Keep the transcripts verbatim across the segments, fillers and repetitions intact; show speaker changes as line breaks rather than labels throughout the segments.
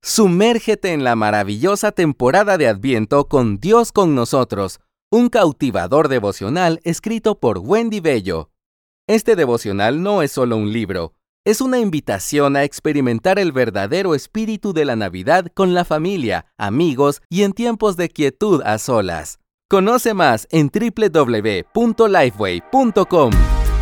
Sumérgete en la maravillosa temporada de Adviento con Dios con nosotros, un cautivador devocional escrito por Wendy Bello. Este devocional no es solo un libro, es una invitación a experimentar el verdadero espíritu de la Navidad con la familia, amigos y en tiempos de quietud a solas. Conoce más en doble u doble u doble u punto lifeway punto com.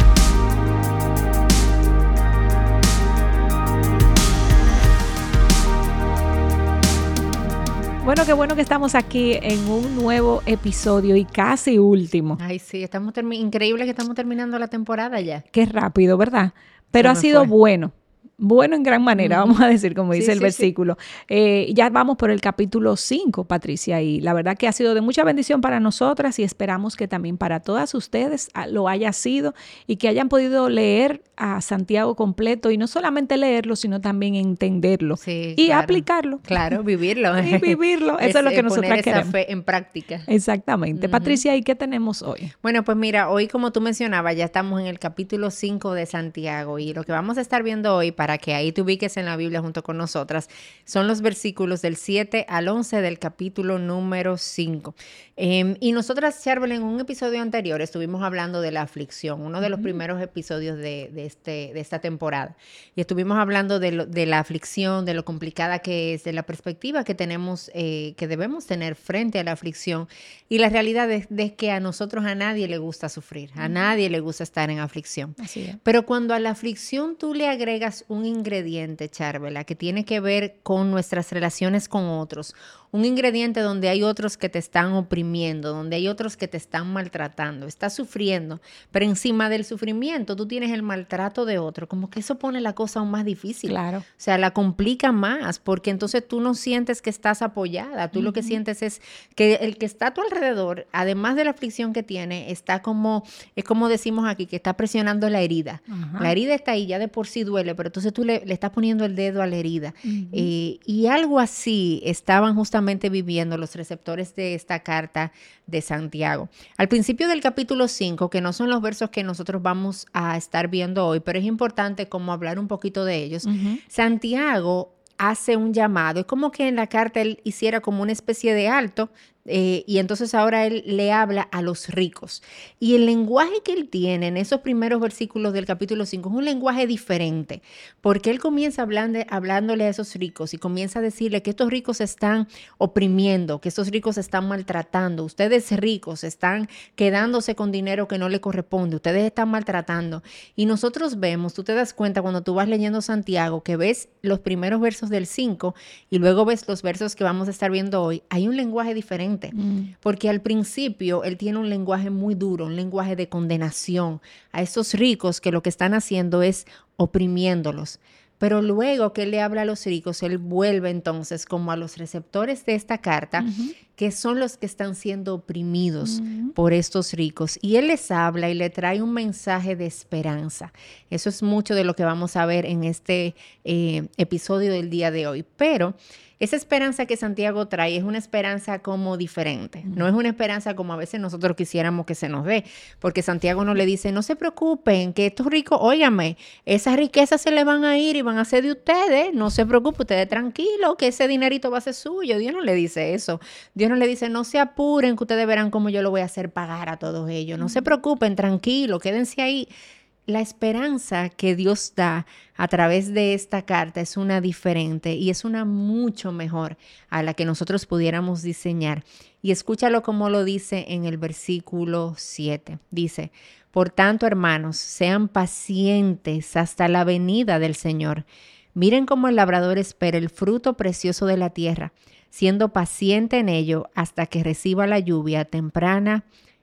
Bueno, qué bueno que estamos aquí en un nuevo episodio y casi último.
Ay, sí, estamos termi- increíble que estamos terminando la temporada ya.
Qué rápido, ¿verdad? Pero
Se
ha
me
sido
fue.
bueno. Bueno en gran manera,
Ujú.
vamos a decir, como dice
Sí,
el
sí,
versículo. Eh, ya vamos por el capítulo cinco, Patricia, y la verdad que ha sido de mucha bendición para nosotras y esperamos que también para todas ustedes ah, lo haya sido y que hayan podido leer a Santiago completo y no solamente leerlo, sino también entenderlo
Sí,
y
claro.
aplicarlo.
Clalo, vivirlo.
Y vivirlo. Eso es lo que
eh,
nosotras
poner esa
queremos.
fe en práctica.
Exactamente.
Ujú.
Patricia, ¿y qué tenemos hoy?
Bueno, pues mira, hoy como tú mencionabas, ya estamos en el capítulo cinco de Santiago y lo que vamos a estar viendo hoy, para que ahí te ubiques en la Biblia junto con nosotras, son los versículos del siete al once del capítulo número cinco. Eh, y nosotras, Charbel, en un episodio anterior estuvimos hablando de la aflicción, uno de los
Ujú.
primeros episodios de, de, este, de esta temporada. Y estuvimos hablando de, lo, de la aflicción, de lo complicada que es, de la perspectiva que tenemos, eh, que debemos tener frente a la aflicción. Y la realidad es, es que a nosotros, a nadie le gusta sufrir, a nadie le gusta estar en aflicción.
Así es.
Pero cuando a la aflicción tú le agregas un ingrediente, Charvela, que tiene que ver con nuestras relaciones con otros, un ingrediente donde hay otros que te están oprimiendo, donde hay otros que te están maltratando, estás sufriendo, pero encima del sufrimiento tú tienes el maltrato de otro, como que eso pone la cosa aún más difícil.
Claro.
O sea, la complica más, porque entonces tú no sientes que estás apoyada, tú uh-huh. lo que sientes es que el que está a tu alrededor, además de la aflicción que tiene, está como, es como decimos aquí, que está presionando la herida. Uh-huh. La herida está ahí, ya de por sí duele, pero entonces tú le, le estás poniendo el dedo a la herida. Uh-huh. Eh, y algo así estaban justamente viviendo los receptores de esta carta de Santiago. Al principio del capítulo cinco, que no son los versos que nosotros vamos a estar viendo hoy, pero es importante como hablar un poquito de ellos, uh-huh. Santiago hace un llamado. Es como que en la carta él hiciera como una especie de alto, eh, y entonces ahora él le habla a los ricos. Y el lenguaje que él tiene en esos primeros versículos del capítulo cinco es un lenguaje diferente, porque él comienza hablando, hablándole a esos ricos y comienza a decirle que estos ricos están oprimiendo, que estos ricos están maltratando, ustedes ricos están quedándose con dinero que no le corresponde, ustedes están maltratando. Y nosotros vemos, tú te das cuenta cuando tú vas leyendo Santiago, que ves los primeros versos del cinco y luego ves los versos que vamos a estar viendo hoy, hay un lenguaje diferente. Mm. Porque al principio él tiene un lenguaje muy duro, un lenguaje de condenación a esos ricos que lo que están haciendo es oprimiéndolos. Pero luego que él le habla a los ricos, él vuelve entonces como a los receptores de esta carta, uh-huh. que son los que están siendo oprimidos uh-huh. por estos ricos. Y él les habla y le trae un mensaje de esperanza. Eso es mucho de lo que vamos a ver en este eh, episodio del día de hoy. Pero esa esperanza que Santiago trae es una esperanza como diferente. Uh-huh. No es una esperanza como a veces nosotros quisiéramos que se nos dé. Porque Santiago no le dice, no se preocupen, que estos ricos, óigame, esas riquezas se le van a ir y van a ser de ustedes. No se preocupen, ustedes tranquilos, que ese dinerito va a ser suyo. Dios no le dice eso. Dios no le dice, no se apuren, que ustedes verán cómo yo lo voy a hacer pagar a todos ellos. No uh-huh. se preocupen, tranquilos, quédense ahí. La esperanza que Dios da a través de esta carta es una diferente y es una mucho mejor a la que nosotros pudiéramos diseñar. Y escúchalo como lo dice en el versículo siete. Dice, por tanto, hermanos, sean pacientes hasta la venida del Señor. Miren cómo el labrador espera el fruto precioso de la tierra, siendo paciente en ello hasta que reciba la lluvia temprana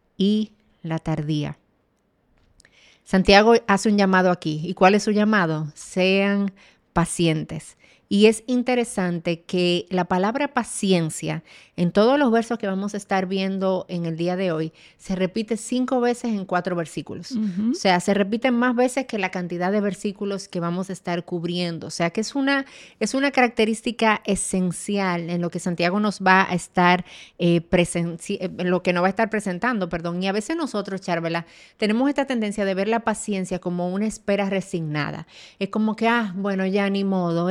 y la tardía. Santiago hace un llamado aquí. ¿Y cuál es su llamado? Sean pacientes. Y es interesante que la palabra paciencia, en todos los versos que vamos a estar viendo en el día de hoy, se repite cinco veces en cuatro versículos. Uh-huh. O sea, se repiten más veces que la cantidad de versículos que vamos a estar cubriendo. O sea, que es una, es una característica esencial en lo que Santiago nos va a estar eh, presenci- en lo que nos va a estar presentando, perdón. Y a veces nosotros, Charvela, tenemos esta tendencia de ver la paciencia como una espera resignada. Es como que, ah, bueno, ya ni modo, eso es lo que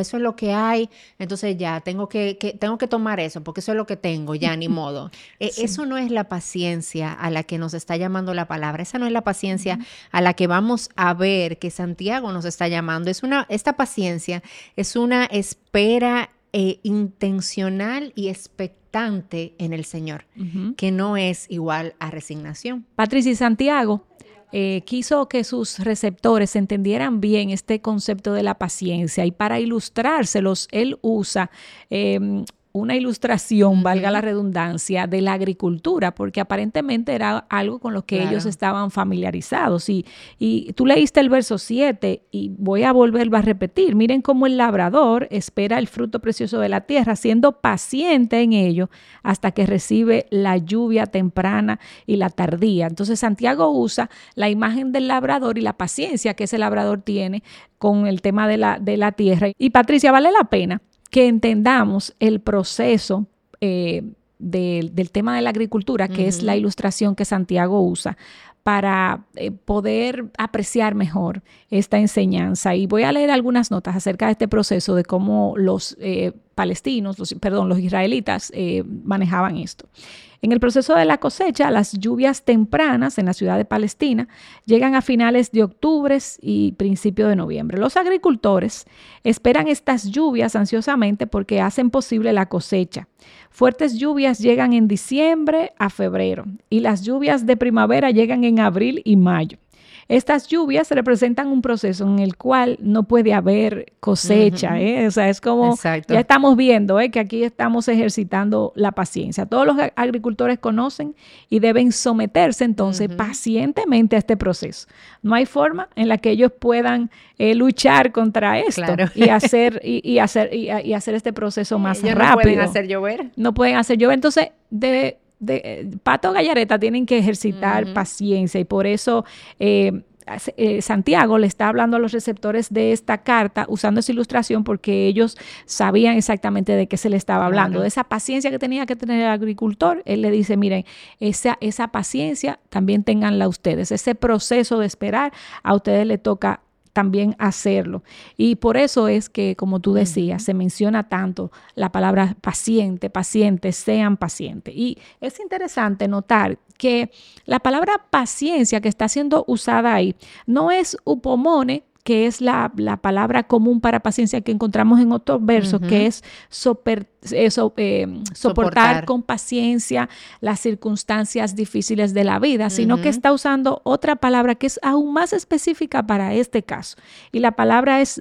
que hay, entonces ya tengo que, que, tengo que tomar eso, porque eso es lo que tengo, ya ni modo. Eh, sí. Eso no es la paciencia a la que nos está llamando la palabra, esa no es la paciencia uh-huh. a la que vamos a ver que Santiago nos está llamando. Es una, esta paciencia es una espera eh, intencional y expectante en el Señor, uh-huh. que no es igual a resignación.
Patricia, y Santiago eh, quiso que sus receptores entendieran bien este concepto de la paciencia, y para ilustrárselos, él usa eh, una ilustración, uh-huh. valga la redundancia, de la agricultura, porque aparentemente era algo con lo que claro. ellos estaban familiarizados. Y, y tú leíste el verso siete y voy a volverlo a repetir. Miren cómo el labrador espera el fruto precioso de la tierra, siendo paciente en ello hasta que recibe la lluvia temprana y la tardía. Entonces Santiago usa la imagen del labrador y la paciencia que ese labrador tiene con el tema de la, de la tierra. Y Patricia, vale la pena que entendamos el proceso eh, de, del tema de la agricultura, que uh-huh. es la ilustración que Santiago usa para eh, poder apreciar mejor esta enseñanza. Y voy a leer algunas notas acerca de este proceso, de cómo los eh, palestinos, los, perdón, los israelitas eh, manejaban esto. En el proceso de la cosecha, las lluvias tempranas en la ciudad de Palestina llegan a finales de octubre y principio de noviembre. Los agricultores esperan estas lluvias ansiosamente porque hacen posible la cosecha. Fuertes lluvias llegan en diciembre a febrero y las lluvias de primavera llegan en abril y mayo. Estas lluvias representan un proceso en el cual no puede haber cosecha, uh-huh. ¿eh? O sea, es como, exacto. ya estamos viendo ¿eh? que aquí estamos ejercitando la paciencia. Todos los agricultores conocen y deben someterse entonces uh-huh. pacientemente a este proceso. No hay forma en la que ellos puedan eh, luchar contra esto claro. y hacer y, y hacer y, y hacer este proceso más
ellos
rápido.
No pueden hacer llover.
No pueden hacer llover. Entonces, de De, Pato Gallareta tienen que ejercitar uh-huh. paciencia, y por eso eh, eh, Santiago le está hablando a los receptores de esta carta usando esa ilustración, porque ellos sabían exactamente de qué se le estaba hablando, claro. de esa paciencia que tenía que tener el agricultor. Él le dice, miren, esa, esa paciencia también ténganla ustedes, ese proceso de esperar a ustedes le toca también hacerlo. Y por eso es que, como tú decías, uh-huh. se menciona tanto la palabra paciente, pacientes, sean pacientes. Y es interesante notar que la palabra paciencia que está siendo usada ahí no es upomone, que es la, la palabra común para paciencia que encontramos en otros versos, uh-huh. que es soper, eso, eh, soportar, soportar con paciencia las circunstancias difíciles de la vida, uh-huh. sino que está usando otra palabra que es aún más específica para este caso. Y la palabra es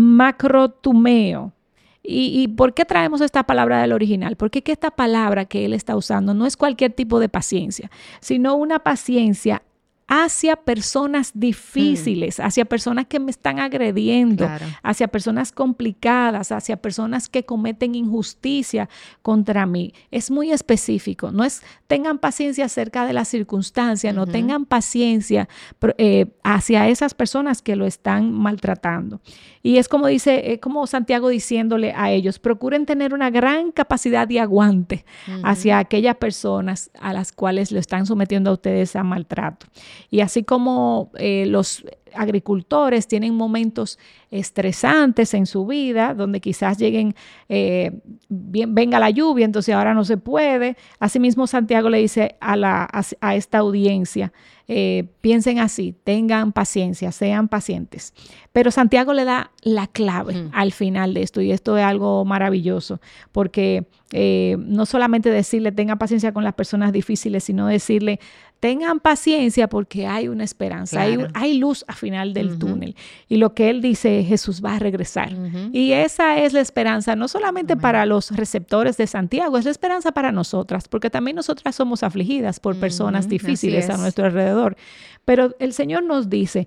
macrotumeo. ¿Y, y por qué traemos esta palabra del original? Porque que esta palabra que él está usando no es cualquier tipo de paciencia, sino una paciencia hacia personas difíciles, mm. hacia personas que me están agrediendo, claro. hacia personas complicadas, hacia personas que cometen injusticia contra mí. Es muy específico. No es tengan paciencia acerca de las circunstancias, uh-huh. no tengan paciencia eh, hacia esas personas que lo están maltratando. Y es como dice, es como Santiago diciéndole a ellos, procuren tener una gran capacidad de aguante uh-huh. hacia aquellas personas a las cuales lo están sometiendo a ustedes a maltrato. Y así como eh, los agricultores tienen momentos estresantes en su vida, donde quizás lleguen, eh, bien, venga la lluvia, entonces ahora no se puede. Asimismo, Santiago le dice a, la, a, a esta audiencia, eh, piensen así, tengan paciencia, sean pacientes. Pero Santiago le da la clave mm. al final de esto, y esto es algo maravilloso, porque eh, no solamente decirle tengan paciencia con las personas difíciles, sino decirle tengan paciencia porque hay una esperanza, claro. hay, hay luz al final del uh-huh. túnel. Y lo que él dice, Jesús va a regresar. Uh-huh. Y esa es la esperanza, no solamente uh-huh. para los receptores de Santiago, es la esperanza para nosotras, porque también nosotras somos afligidas por uh-huh. personas difíciles a nuestro alrededor. Pero el Señor nos dice,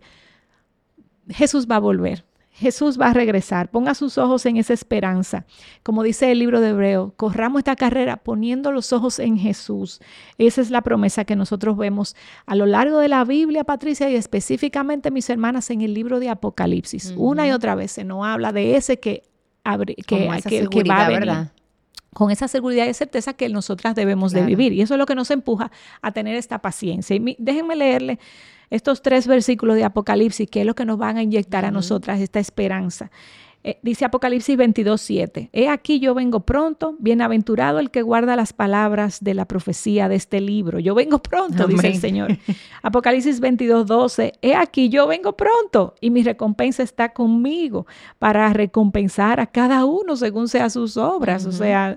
Jesús va a volver. Jesús va a regresar. Ponga sus ojos en esa esperanza. Como dice el libro de Hebreo, corramos esta carrera poniendo los ojos en Jesús. Esa es la promesa que nosotros vemos a lo largo de la Biblia, Patricia, y específicamente, mis hermanas, en el libro de Apocalipsis. Uh-huh. Una y otra vez se nos habla de ese que, abre, que, que, que va a venir. ¿Verdad? Con esa seguridad y certeza que nosotras debemos claro. de vivir. Y eso es lo que nos empuja a tener esta paciencia. Y mi, déjenme leerle estos tres versículos de Apocalipsis, que es lo que nos van a inyectar uh-huh. a nosotras esta esperanza. Eh, dice Apocalipsis veintidós, siete. He aquí yo vengo pronto, bienaventurado el que guarda las palabras de la profecía de este libro. Yo vengo pronto,
Amén.
dice el Señor. Apocalipsis veintidós, doce. He aquí yo vengo pronto y mi recompensa está conmigo para recompensar a cada uno según sea sus obras. Uh-huh. O sea,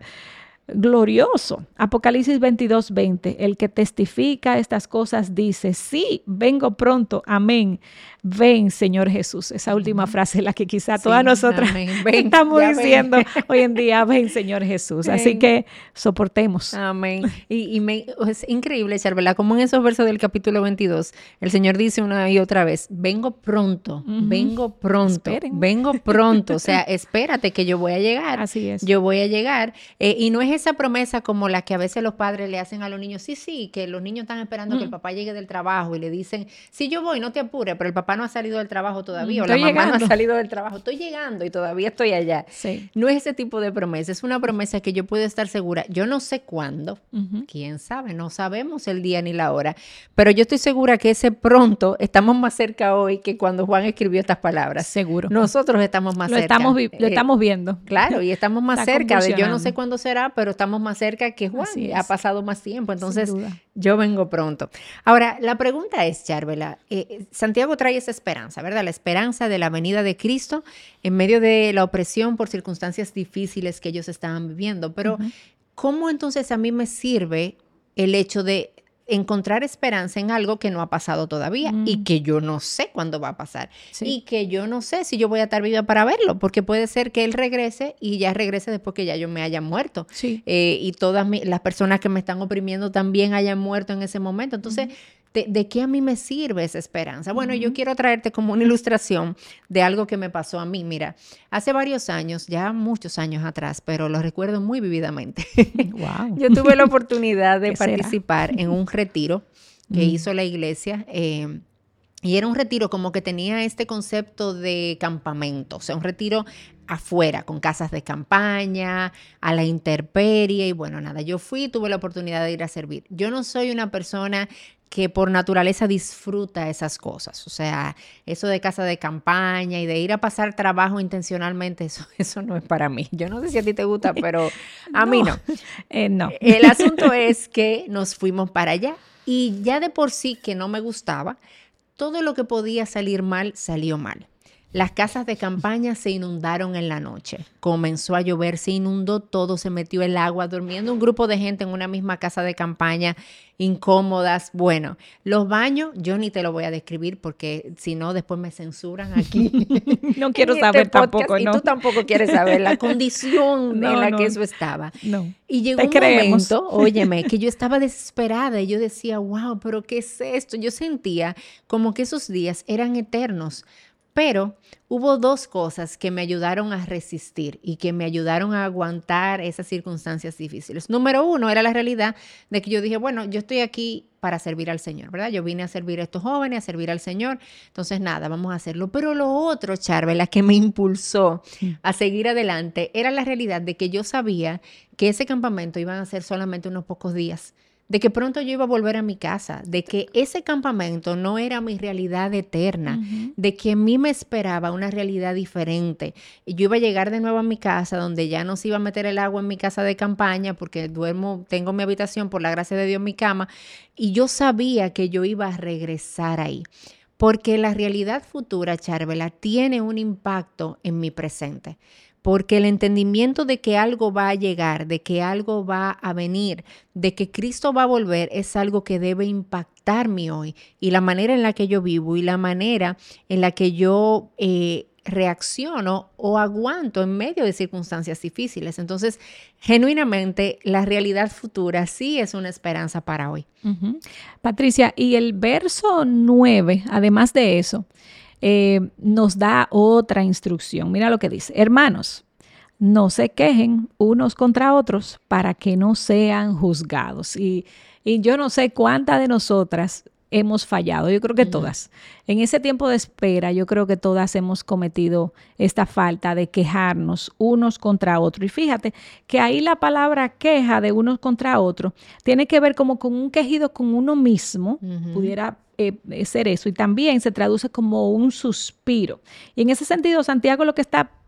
glorioso. Apocalipsis veintidós, veinte. El que testifica estas cosas dice, sí, vengo pronto. Amén. Ven, Señor Jesús. Esa última uh-huh. frase es la que quizá sí, todas nosotras ven, estamos diciendo ven. Hoy en día, ven, Señor Jesús. Ven. Así que soportemos.
Amén. Y, y me, es increíble, Charbela, como en esos versos del capítulo veintidós, el Señor dice una y otra vez, vengo pronto, uh-huh. vengo pronto, Esperen. vengo pronto. O sea, espérate que yo voy a llegar.
Así es.
Yo voy a llegar. Eh, y no es esa promesa como la que a veces los padres le hacen a los niños. Sí, sí, que los niños están esperando uh-huh. que el papá llegue del trabajo y le dicen, sí, yo voy, no te apures, pero el papá no ha salido del trabajo todavía, estoy o la mamá llegando. no ha salido del trabajo, estoy llegando y todavía estoy allá.
Sí.
No es ese tipo de promesa, es una promesa que yo puedo estar segura, yo no sé cuándo, uh-huh. quién sabe, no sabemos el día ni la hora, pero yo estoy segura que ese pronto, estamos más cerca hoy que cuando Juan escribió estas palabras.
Seguro.
Nosotros estamos más
lo
cerca.
Estamos vi- lo estamos viendo.
Eh, claro, y estamos más cerca de, yo no sé cuándo será, pero estamos más cerca que Juan, ha pasado más tiempo, entonces yo vengo pronto. Ahora, la pregunta es, Charbela, eh, Santiago trae esa esperanza, ¿verdad? La esperanza de la venida de Cristo en medio de la opresión por circunstancias difíciles que ellos estaban viviendo. Pero, uh-huh. ¿cómo entonces a mí me sirve el hecho de encontrar esperanza en algo que no ha pasado todavía mm. y que yo no sé cuándo va a pasar sí. y que yo no sé si yo voy a estar viva para verlo, porque puede ser que él regrese y ya regrese después que ya yo me haya muerto
sí.
eh, y todas mi, las personas que me están oprimiendo también hayan muerto en ese momento. Entonces, mm. ¿De, ¿de qué a mí me sirve esa esperanza? Bueno, uh-huh. yo quiero traerte como una ilustración de algo que me pasó a mí. Mira, hace varios años, ya muchos años atrás, pero lo recuerdo muy vividamente.
Wow.
Yo tuve la oportunidad de participar será? en un retiro que uh-huh. hizo la iglesia. Eh, y era un retiro como que tenía este concepto de campamento, o sea, un retiro afuera, con casas de campaña, a la intemperie, y bueno, nada, yo fui y tuve la oportunidad de ir a servir. Yo no soy una persona que por naturaleza disfruta esas cosas, o sea, eso de casa de campaña y de ir a pasar trabajo intencionalmente, eso, eso no es para mí. Yo no sé si a ti te gusta, pero a no, mí no.
Eh, no.
El asunto es que nos fuimos para allá y ya de por sí que no me gustaba, todo lo que podía salir mal, salió mal. Las casas de campaña se inundaron en la noche. Comenzó a llover, se inundó todo, se metió el agua, durmiendo un grupo de gente en una misma casa de campaña, incómodas. Bueno, los baños, yo ni te lo voy a describir porque si no, después me censuran aquí.
No quiero saber este tampoco,
y
¿no?
tú tampoco quieres saber la condición
no,
en la
no,
que eso estaba.
No.
Y llegó
te
un
creemos.
momento, óyeme, que yo estaba desesperada y yo decía, wow, pero ¿qué es esto? Yo sentía como que esos días eran eternos. Pero hubo dos cosas que me ayudaron a resistir y que me ayudaron a aguantar esas circunstancias difíciles. Número uno era la realidad de que yo dije, bueno, yo estoy aquí para servir al Señor, ¿verdad? Yo vine a servir a estos jóvenes, a servir al Señor. Entonces, nada, vamos a hacerlo. Pero lo otro, Charbela, que me impulsó a seguir adelante era la realidad de que yo sabía que ese campamento iban a ser solamente unos pocos días, de que pronto yo iba a volver a mi casa, de que ese campamento no era mi realidad eterna, uh-huh. de que a mí me esperaba una realidad diferente. Y yo iba a llegar de nuevo a mi casa, donde ya no se iba a meter el agua en mi casa de campaña, porque duermo, tengo mi habitación, por la gracia de Dios, mi cama, y yo sabía que yo iba a regresar ahí. Porque la realidad futura, Charbela, tiene un impacto en mi presente. Porque el entendimiento de que algo va a llegar, de que algo va a venir, de que Cristo va a volver, es algo que debe impactarme hoy. Y la manera en la que yo vivo y la manera en la que yo eh, reacciono o aguanto en medio de circunstancias difíciles. Entonces, genuinamente, la realidad futura sí es una esperanza para hoy.
Uh-huh. Patricia, y el verso nueve, además de eso, Eh, nos da otra instrucción. Mira lo que dice. Hermanos, no se quejen unos contra otros para que no sean juzgados. Y, y yo no sé cuántas de nosotras hemos fallado. Yo creo que todas. En ese tiempo de espera, yo creo que todas hemos cometido esta falta de quejarnos unos contra otros. Y fíjate que ahí la palabra queja de unos contra otros tiene que ver como con un quejido con uno mismo, uh-huh. pudiera Eh, ser eso, y también se traduce como un suspiro. Y en ese sentido, Santiago lo que está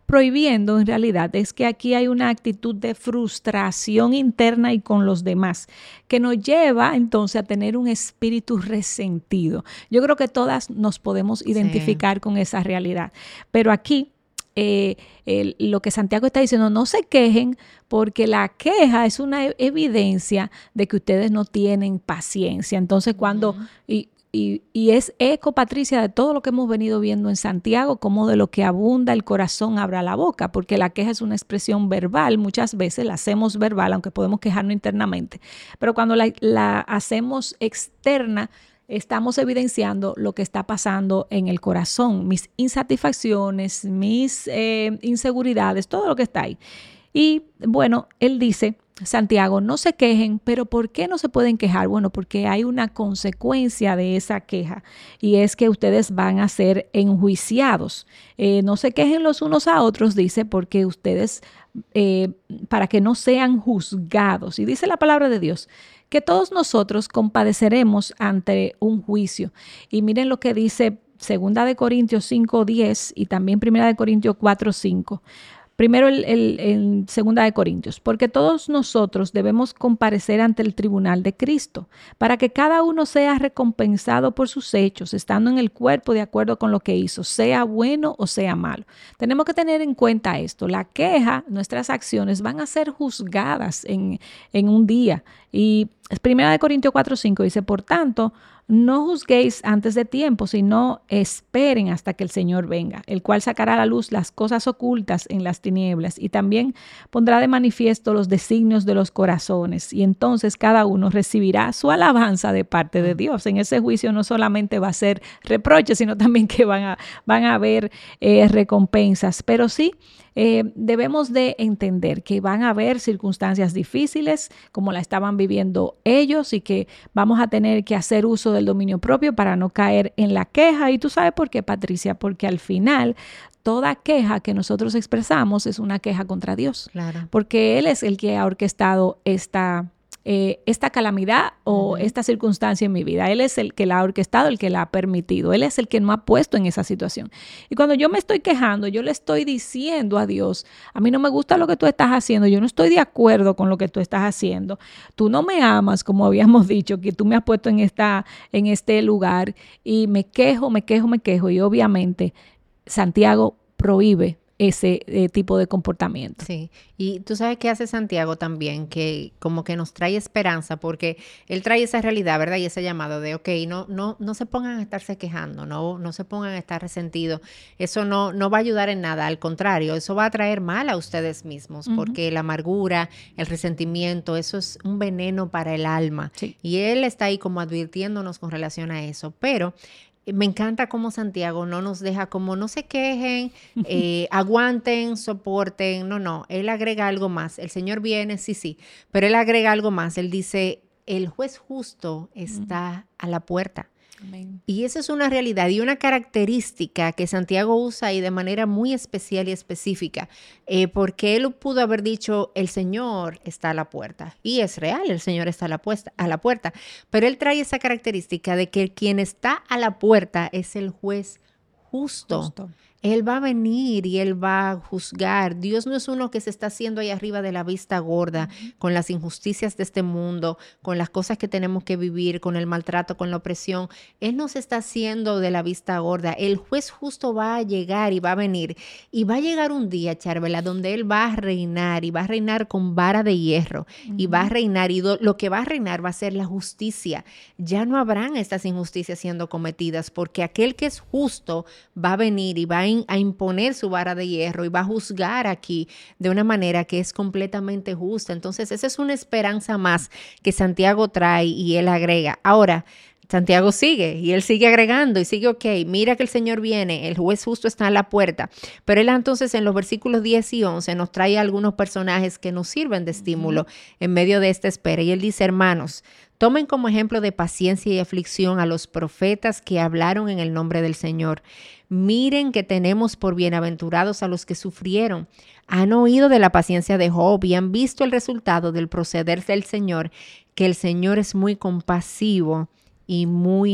prohibiendo en realidad es que aquí hay una actitud de frustración interna y con los demás, que nos lleva entonces a tener un espíritu resentido. Yo creo que todas nos podemos identificar sí. con esa realidad, pero aquí Eh, el, lo que Santiago está diciendo, no se quejen porque la queja es una evidencia de que ustedes no tienen paciencia. Entonces cuando, uh-huh. y, y, y es eco, Patricia, de todo lo que hemos venido viendo en Santiago, como de lo que abunda el corazón abra la boca, porque la queja es una expresión verbal, muchas veces la hacemos verbal, aunque podemos quejarnos internamente, pero cuando la, la hacemos externa, estamos evidenciando lo que está pasando en el corazón, mis insatisfacciones, mis eh, inseguridades, todo lo que está ahí. Y bueno, él dice, Santiago, no se quejen, pero ¿por qué no se pueden quejar? Bueno, porque hay una consecuencia de esa queja y es que ustedes van a ser enjuiciados. Eh, no se quejen los unos a otros, dice, porque ustedes, eh, para que no sean juzgados. Y dice la palabra de Dios, que todos nosotros compadeceremos ante un juicio. Y miren lo que dice Segunda de Corintios cinco diez y también Primera de Corintios cuatro cinco. Primero el, el, el Segunda de Corintios, porque todos nosotros debemos comparecer ante el tribunal de Cristo, para que cada uno sea recompensado por sus hechos, estando en el cuerpo de acuerdo con lo que hizo, sea bueno o sea malo. Tenemos que tener en cuenta esto, la queja, nuestras acciones van a ser juzgadas en, en un día. Y Primera de Corintios cuatro cinco dice, por tanto, no juzguéis antes de tiempo, sino esperen hasta que el Señor venga, el cual sacará a la luz las cosas ocultas en las tinieblas y también pondrá de manifiesto los designios de los corazones. Y entonces cada uno recibirá su alabanza de parte de Dios. En ese juicio no solamente va a ser reproche, sino también que van a, van a haber eh, recompensas. Pero sí, Eh, debemos de entender que van a haber circunstancias difíciles como la estaban viviendo ellos y que vamos a tener que hacer uso del dominio propio para no caer en la queja. ¿Y tú sabes por qué, Patricia? Porque al final toda queja que nosotros expresamos es una queja contra Dios. Claro. Porque Él es el que ha orquestado esta Eh, esta calamidad o uh-huh. esta circunstancia en mi vida. Él es el que la ha orquestado, el que la ha permitido. Él es el que me ha puesto en esa situación. Y cuando yo me estoy quejando, yo le estoy diciendo a Dios, a mí no me gusta lo que tú estás haciendo, yo no estoy de acuerdo con lo que tú estás haciendo. Tú no me amas, como habíamos dicho, que tú me has puesto en, esta, en este lugar y me quejo, me quejo, me quejo. Y obviamente Santiago prohíbe ese eh, tipo de comportamiento.
Sí, y tú sabes qué hace Santiago también, que como que nos trae esperanza, porque él trae esa realidad, ¿verdad? Y ese llamado de, ok, no, no, no se pongan a estarse quejando, no, no se pongan a estar resentidos, eso no, no va a ayudar en nada, al contrario, eso va a traer mal a ustedes mismos, uh-huh. porque la amargura, el resentimiento, eso es un veneno para el alma. Sí. Y él está ahí como advirtiéndonos con relación a eso, pero me encanta cómo Santiago no nos deja como no se quejen, eh, aguanten, soporten. No, no, él agrega algo más. El Señor viene, sí, sí, pero él agrega algo más. Él dice, el juez justo está mm. a la puerta. Amén. Y esa es una realidad y una característica que Santiago usa ahí de manera muy especial y específica, eh, porque él pudo haber dicho, el Señor está a la puerta. Y es real, el Señor está a la, puesta, a la puerta. Pero él trae esa característica de que quien está a la puerta es el juez justo. justo. Él va a venir y Él va a juzgar. Dios no es uno que se está haciendo ahí arriba de la vista gorda uh-huh. con las injusticias de este mundo, con las cosas que tenemos que vivir, con el maltrato, con la opresión. Él no se está haciendo de la vista gorda. El juez justo va a llegar y va a venir. Y va a llegar un día, Charvela, donde Él va a reinar y va a reinar con vara de hierro. Uh-huh. Y va a reinar y do, lo que va a reinar va a ser la justicia. Ya no habrán estas injusticias siendo cometidas porque aquel que es justo va a venir y va a a imponer su vara de hierro y va a juzgar aquí de una manera que es completamente justa. Entonces, esa es una esperanza más que Santiago trae y él agrega. Ahora, Santiago sigue y él sigue agregando y sigue, ok, mira que el Señor viene, el juez justo está a la puerta. Pero él entonces en los versículos diez y once nos trae algunos personajes que nos sirven de estímulo uh-huh. en medio de esta espera. Y él dice, hermanos, tomen como ejemplo de paciencia y aflicción a los profetas que hablaron en el nombre del Señor. Miren que tenemos por bienaventurados a los que sufrieron. Han oído de la paciencia de Job y han visto el resultado del proceder del Señor, que el Señor es muy compasivo y muy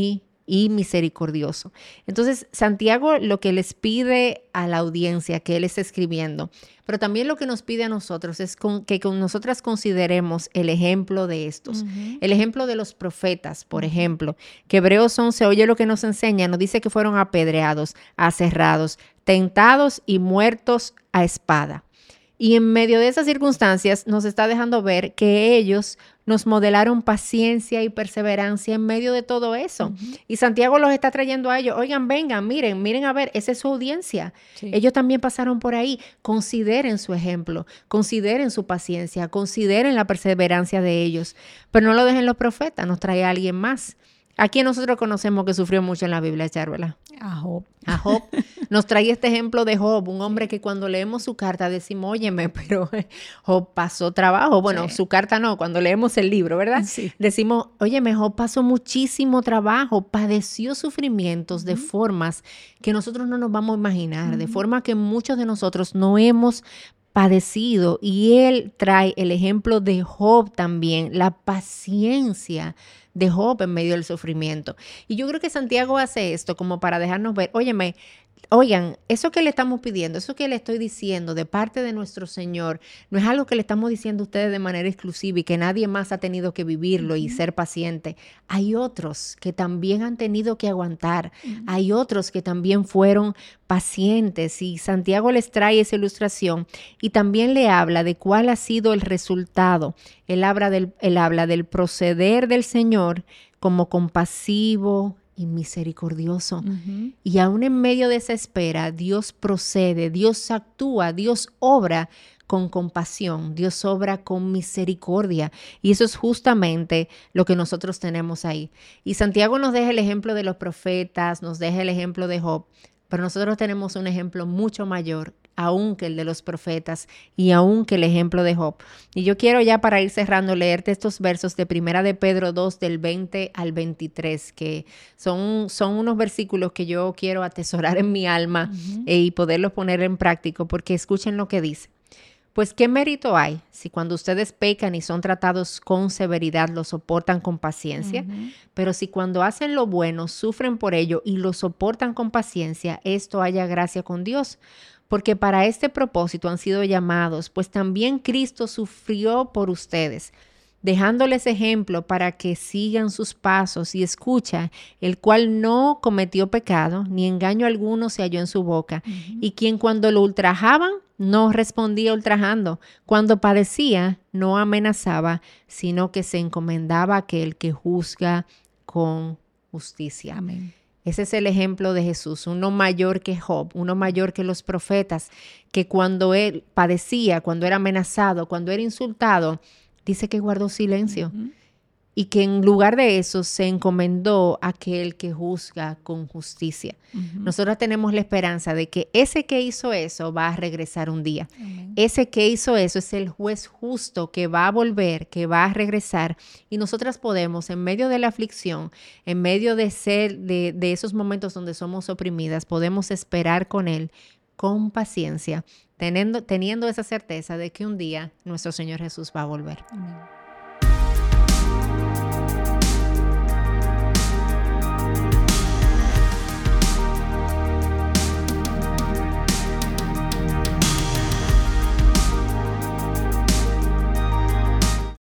y misericordioso. Entonces, Santiago lo que les pide a la audiencia que él está escribiendo, pero también lo que nos pide a nosotros es con, que con nosotras consideremos el ejemplo de estos, uh-huh. el ejemplo de los profetas, por uh-huh. ejemplo, que Hebreos once, oye lo que nos enseña, nos dice que fueron apedreados, aserrados, tentados y muertos a espada. Y en medio de esas circunstancias nos está dejando ver que ellos nos modelaron paciencia y perseverancia en medio de todo eso. Uh-huh. Y Santiago los está trayendo a ellos. Oigan, vengan, miren, miren a ver, esa es su audiencia. Sí. Ellos también pasaron por ahí. Consideren su ejemplo, consideren su paciencia, consideren la perseverancia de ellos. Pero no lo dejen los profetas, nos trae a alguien más. ¿A quién nosotros conocemos que sufrió mucho en la Biblia, Charvela?
A Job.
A Job. Nos trae este ejemplo de Job, un hombre que cuando leemos su carta decimos, óyeme, pero Job pasó trabajo. Bueno, sí. Su carta no, cuando leemos el libro, ¿verdad? Sí. Decimos, óyeme, Job pasó muchísimo trabajo, padeció sufrimientos uh-huh. de formas que nosotros no nos vamos a imaginar, uh-huh. de forma que muchos de nosotros no hemos padecido. Y él trae el ejemplo de Job también, la paciencia de Job en medio del sufrimiento. Y yo creo que Santiago hace esto como para dejarnos ver, óyeme, oigan, eso que le estamos pidiendo, eso que le estoy diciendo de parte de nuestro Señor, no es algo que le estamos diciendo a ustedes de manera exclusiva y que nadie más ha tenido que vivirlo uh-huh. y ser paciente. Hay otros que también han tenido que aguantar. Uh-huh. Hay otros que también fueron pacientes y Santiago les trae esa ilustración y también le habla de cuál ha sido el resultado. Él habla del, él habla del proceder del Señor como compasivo y misericordioso. Uh-huh. Y aún en medio de esa espera, Dios procede, Dios actúa, Dios obra con compasión, Dios obra con misericordia. Y eso es justamente lo que nosotros tenemos ahí. Y Santiago nos deja el ejemplo de los profetas, nos deja el ejemplo de Job, pero nosotros tenemos un ejemplo mucho mayor aún que el de los profetas y aún que el ejemplo de Job. Y yo quiero ya para ir cerrando leerte estos versos de Primera de Pedro dos del veinte al veintitrés, que son, son unos versículos que yo quiero atesorar en mi alma uh-huh. eh, y poderlos poner en práctico, porque escuchen lo que dice. Pues ¿qué mérito hay si cuando ustedes pecan y son tratados con severidad lo soportan con paciencia? Uh-huh. Pero si cuando hacen lo bueno sufren por ello y lo soportan con paciencia, esto haya gracia con Dios. Porque para este propósito han sido llamados, pues también Cristo sufrió por ustedes, dejándoles ejemplo para que sigan sus pasos y escucha, el cual no cometió pecado, ni engaño alguno se halló en su boca, uh-huh. y quien cuando lo ultrajaban, no respondía ultrajando, cuando padecía, no amenazaba, sino que se encomendaba a aquel que juzga con justicia.
Amén.
Ese es el ejemplo de Jesús, uno mayor que Job, uno mayor que los profetas, que cuando él padecía, cuando era amenazado, cuando era insultado, dice que guardó silencio. Uh-huh. Y que en lugar de eso se encomendó a aquel que juzga con justicia. Uh-huh. Nosotros tenemos la esperanza de que ese que hizo eso va a regresar un día. Uh-huh. Ese que hizo eso es el juez justo que va a volver, que va a regresar. Y nosotras podemos, en medio de la aflicción, en medio de ser, de, de esos momentos donde somos oprimidas, podemos esperar con él con paciencia, teniendo, teniendo esa certeza de que un día nuestro Señor Jesús va a volver.
Amén.